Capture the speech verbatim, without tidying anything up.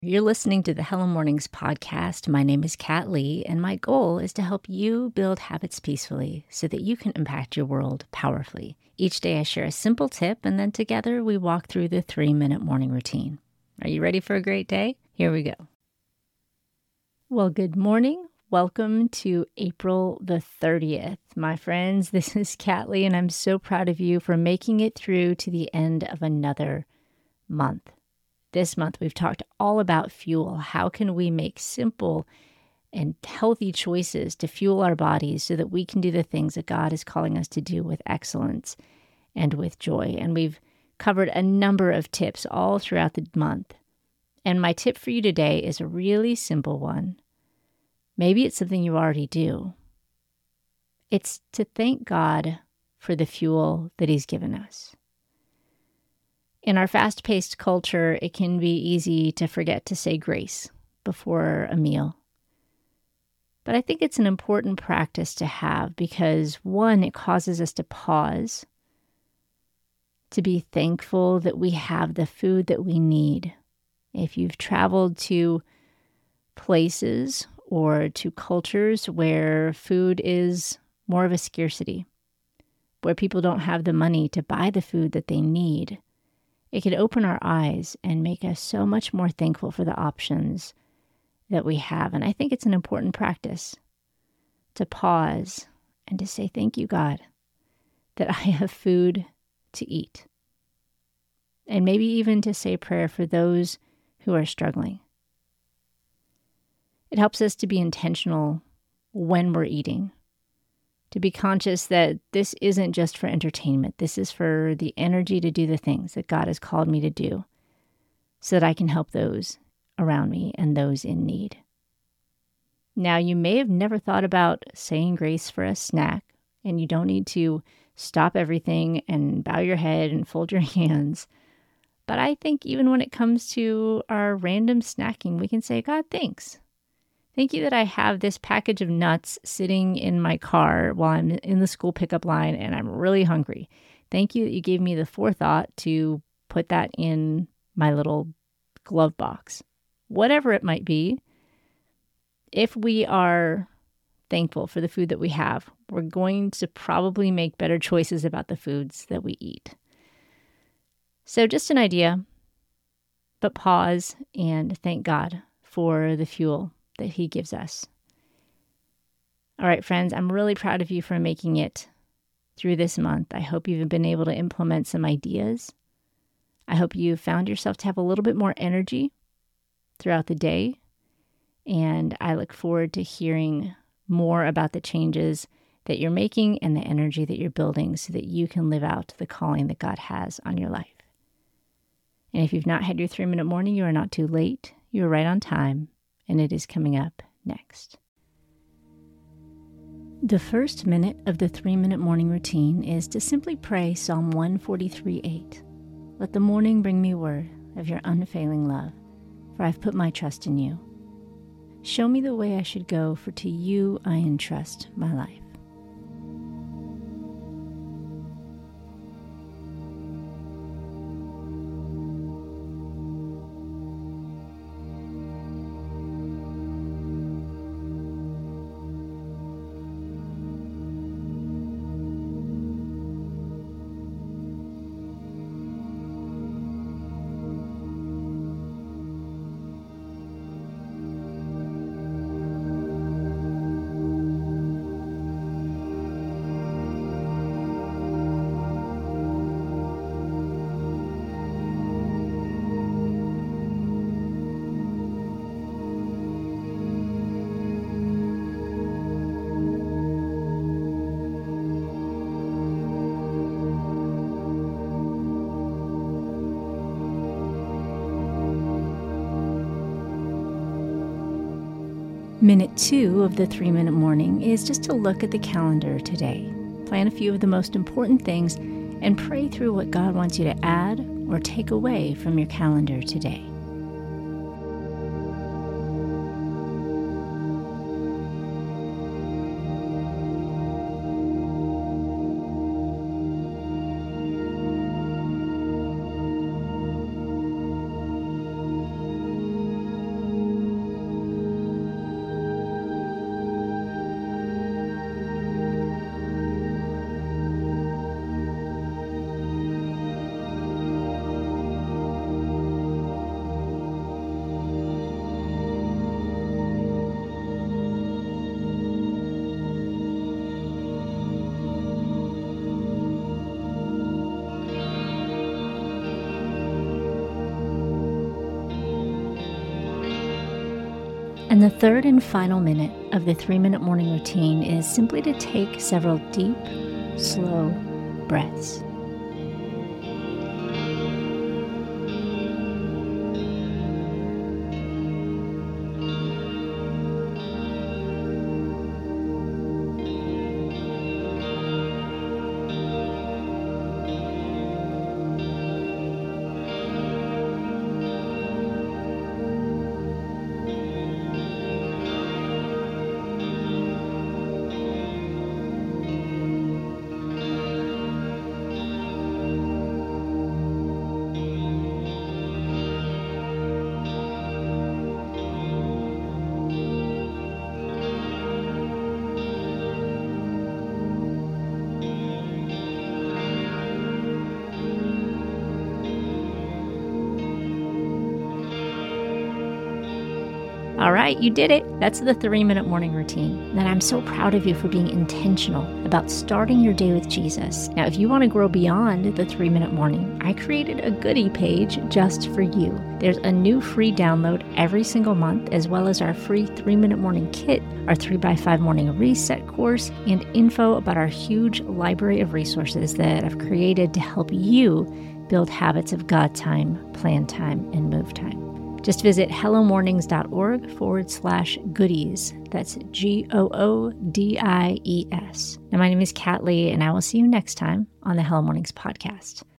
You're listening to the Hello Mornings podcast. My name is Kat Lee, and my goal is to help you build habits peacefully so that you can impact your world powerfully. Each day I share a simple tip, and then together we walk through the three-minute morning routine. Are you ready for a great day? Here we go. Well, good morning. Welcome to April the thirtieth. My friends, this is Kat Lee, and I'm so proud of you for making it through to the end of another month. This month, we've talked all about fuel. How can we make simple and healthy choices to fuel our bodies so that we can do the things that God is calling us to do with excellence and with joy? And we've covered a number of tips all throughout the month. And my tip for you today is a really simple one. Maybe it's something you already do. It's to thank God for the fuel that He's given us. In our fast-paced culture, it can be easy to forget to say grace before a meal. But I think it's an important practice to have because, one, it causes us to pause, to be thankful that we have the food that we need. If you've traveled to places or to cultures where food is more of a scarcity, where people don't have the money to buy the food that they need, it can open our eyes and make us so much more thankful for the options that we have. And I think it's an important practice to pause and to say, thank you, God, that I have food to eat. And maybe even to say a prayer for those who are struggling. It helps us to be intentional when we're eating, to be conscious that this isn't just for entertainment. This is for the energy to do the things that God has called me to do so that I can help those around me and those in need. Now, you may have never thought about saying grace for a snack, and you don't need to stop everything and bow your head and fold your hands. But I think even when it comes to our random snacking, we can say, God, thanks. Thank you that I have this package of nuts sitting in my car while I'm in the school pickup line and I'm really hungry. Thank you that you gave me the forethought to put that in my little glove box. Whatever it might be, if we are thankful for the food that we have, we're going to probably make better choices about the foods that we eat. So just an idea, but pause and thank God for the fuel that He gives us. All right, friends, I'm really proud of you for making it through this month. I hope you've been able to implement some ideas. I hope you found yourself to have a little bit more energy throughout the day. And I look forward to hearing more about the changes that you're making and the energy that you're building so that you can live out the calling that God has on your life. And if you've not had your three-minute morning, you are not too late. You are right on time. And it is coming up next. The first minute of the three-minute morning routine is to simply pray Psalm one forty-three eight. Let the morning bring me word of your unfailing love, for I've put my trust in you. Show me the way I should go, for to you I entrust my life. Minute two of the three-minute morning is just to look at the calendar today. Plan a few of the most important things and pray through what God wants you to add or take away from your calendar today. And the third and final minute of the three-minute morning routine is simply to take several deep, slow breaths. All right, you did it. That's the three-minute morning routine. And I'm so proud of you for being intentional about starting your day with Jesus. Now, if you want to grow beyond the three-minute morning, I created a goodie page just for you. There's a new free download every single month, as well as our free three-minute morning kit, our three by five morning reset course, and info about our huge library of resources that I've created to help you build habits of God time, plan time, and move time. Just visit hellomornings.org forward slash goodies. That's G O O D I E S. And my name is Kat Lee, and I will see you next time on the Hello Mornings podcast.